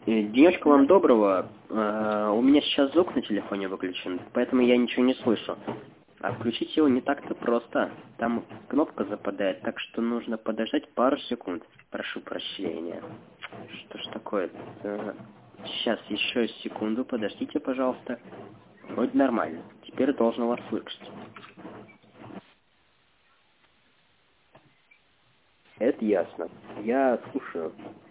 Денечка вам доброго. У меня сейчас звук на телефоне выключен, поэтому я ничего не слышу. А включить его не так-то просто. Там кнопка западает, так что нужно подождать пару секунд. Прошу прощения. Что ж такое-то? Сейчас еще секунду, подождите, пожалуйста. Вроде нормально. Теперь должен вас слышать. Это ясно. Я слушаю.